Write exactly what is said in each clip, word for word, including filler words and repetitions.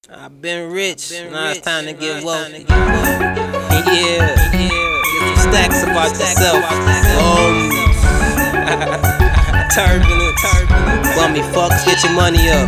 I've been rich, been now rich, it's time to get woke. Yeah, yeah, get some stacks about yourself. Um, turbulent, bummy fucks, get your money up.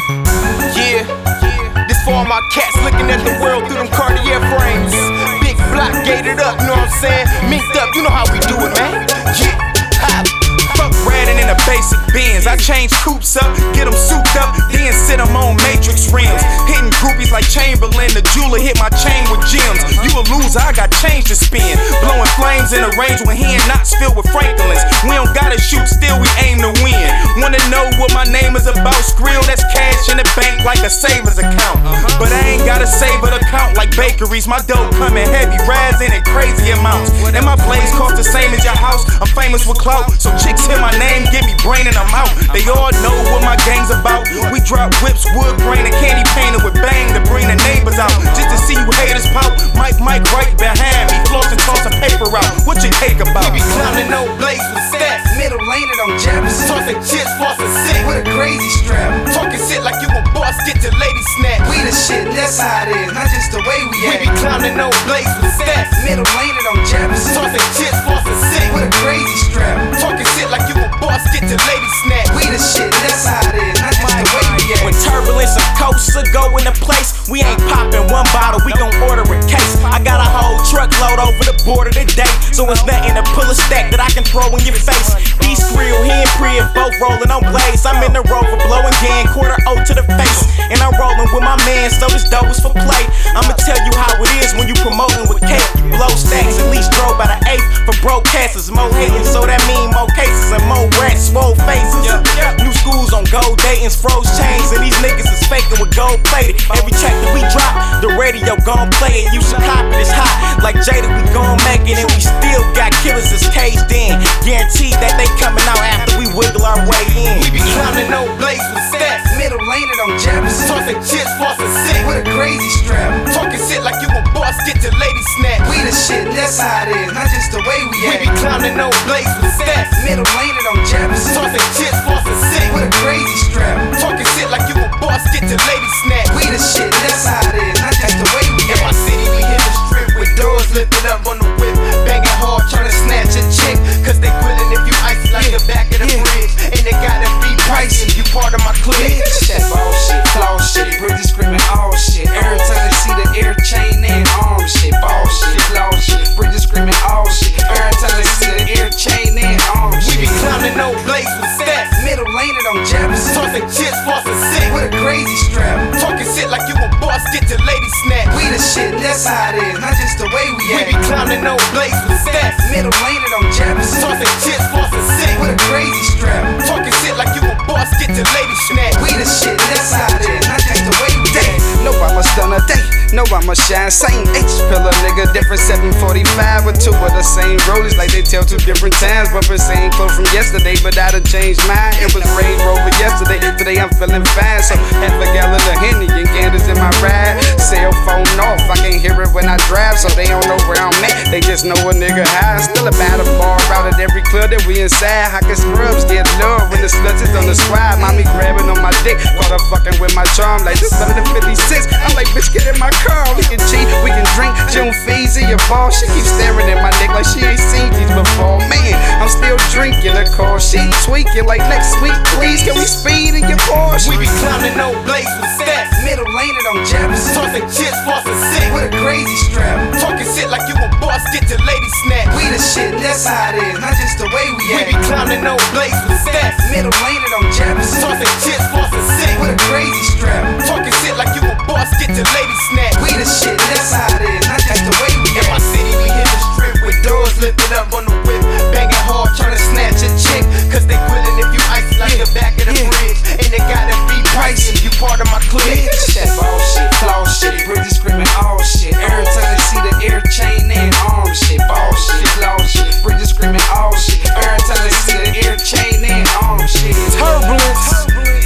Yeah, this for all my cats looking at the world through them Cartier frames. Big block gated up, you know what I'm saying? Minked up, you know how we do it, man. Yeah, ha. Fuck riding in a basic Benz. I change coops up, get them souped up, then sit them on matrix rims. Hitting groupies like Chamberlain, the jeweler hit my chain with gems. You a loser, I got change to spin. Blowing flames in a range with hand knots filled with Franklins. We don't gotta shoot, still we aim to win. Wanna know what my name is about? Skrill, that's cash in the bank like a savers account. But I ain't got a saver account like bakeries. My dough coming heavy, rising in crazy amounts. And my blades cost the same as your house. I'm famous with clout, so chicks hear my name, get me brain and I'm out. They all know what my gang's about. We drop whips, wood grain, and candy painted with bang to bring the neighbors out. Just to see you haters pout. Mike, Mike right behind me, flossing, tossing paper out. What you take about? We be clowning no blades with stats, middle lane it on Jefferson. Tossing chips, flossing sick with a crazy strap. Talking shit like you a boss, get your lady snap. We the shit, that's how it is, not just the way we act. We be clowning no blades with stats, middle lane it on Jefferson. Tossing chips, flossing sick with a crazy strap. Talking shit like you a boss, get your lady snap. We the shit, that's how it is, not just the way we act. When turbulence and coasts are going in place, we ain't popping one bottle, we gon' order a case. I got a whole truckload over the border today, so it's nothing to pull a stack that I can throw in your face. East Grill, he and Priya both rolling on blades. I'm in the Rover blowing gang, quarter O to the face. And I'm rolling with my man, so this dope is for play. I'ma tell you how it is when you promoting with cake. You blow stacks, at least drove by the eighth. For broadcasters, more hating, so that mean more cases and more rats, swole faces. New schools on gold datings, froze chains, and these niggas is faking with gold plated. Every track that we drop, the radio gon' play it. You should cop it, it's hot. Like Jada, we gon' make it, and we still got killers that's caged in. Guaranteed that they coming out after we wiggle our way in. We be clowning no blades with stats, middle lane it on Jefferson. Tossing chips, flossing sick with a crazy strap. Talking shit like you a boss, get your lady snap. We the shit, that's how it is, not just the way we act. We be clowning no blades with stats, middle lane it on Jefferson. Tossing chips, flossing sick with a crazy strap. Talking shit like you a boss, get your lady snap. We the shit, that's how it is, not just the way we act. In my city, we hit the strip with doors lifted up on the whip, banging hard, trying to snatch a chick. Cause they quillin' if you icy like the back of the bridge. And they gotta be pricey, you part of my clique. That ball shit, flaw shit, Bridges screaming all shit. Every time they see the air chain and arm shit, ball shit, flaw shit, Bridges screaming all shit. Every time they see the air chain and arm shit. We be clowning no blades with stats, middle lane it on Jefferson. Tossing chips, flossing sick with a crazy strap. Talking shit like you a boss, get your lady snap. We the shit, that's how it is, not just the way we act. We be clowning no blades with stats, middle lane it on Jefferson. Tossing chips, flossing sick with a crazy strap. Talking shit like you a boss, get your lady snap. We the shit, that's how it is, not just the way we act. No, I'm a stunner, day. No, I'm a shine. Same H pillar, nigga. Different seven forty-five with two of the same rollers. Like they tell two different times. But we're same clothes from yesterday. But I done changed mine. It was Range Rover yesterday. Today I'm feeling fine. So half a gallon of Henny and Ganders in my ride. Cell phone off. I can't hear it when I drive. So they don't know where I'm at. They just know a nigga high. Still about a bar out at every club that we inside. How can scrubs get love when the sluts is on the squad? Mommy grabbing on my dick. Caught her fucking with my charm. Like this better than fifty-six. I'm like, bitch, get in my car. We can cheat, we can drink. June Feezy, your ball. She keeps staring at my neck like she ain't seen these before. Man, I'm still drinking a car. She tweaking like next week, please. Can we speed in your Porsche? We be clowning no blades with stats, middle lane it on Jefferson. Tossing chips, flossing sick with a crazy strap. Talking shit like you a boss, get your lady snap. We the shit, that's how it is, not just the way we act. We be clowning no blades with stats, middle lane it on Jefferson. Tossing chips, flossing sick with a crazy strap. Talking shit like you a boss, get your lady snap. We the shit, that's how it is, not just the way we act. In my city, we hit the strip with doors lifted up on the whip, banging hard, trying to snatch a chick. Cause they quillin' if you icy like the back of the bridge. And they gotta be pricey, you part of my clique. That ball shit, flaw shit, Bridges screaming all shit. Every time they see the air chain and arm shit, ball shit, flaw shit, Bridges screaming all shit. Every time they see the air chain and arm shit. Turbulence.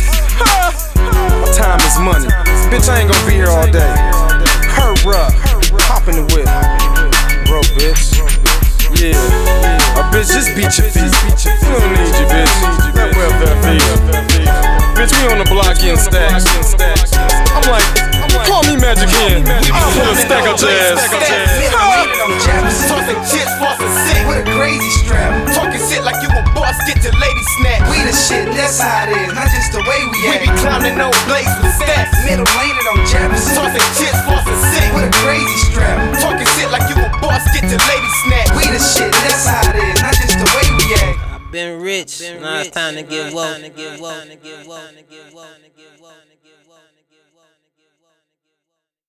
My time is money. Bitch, I ain't gon' be here all day. Hurry up, hop in the whip. Bro, bitch. Yeah. A bitch, just beat your feet. We don't need you, bitch. That welfare fee. Bitch, we on the block getting stacks. I'm like, Magic Hand. Put a stack of jazz. Tossing chips, flossing sick with a crazy strap. Talking shit like you a boss, get your lady snatched. We the shit, that's how it is, not just the way we We act. be clowning no blades with stacks. Middle lane it on Jefferson. Tossing chips, flossing sick with a crazy strap. Talking shit like you a boss, get your lady snatched. We the shit, that's how it is, not just the way we act. I've been rich, now it's time to get woke.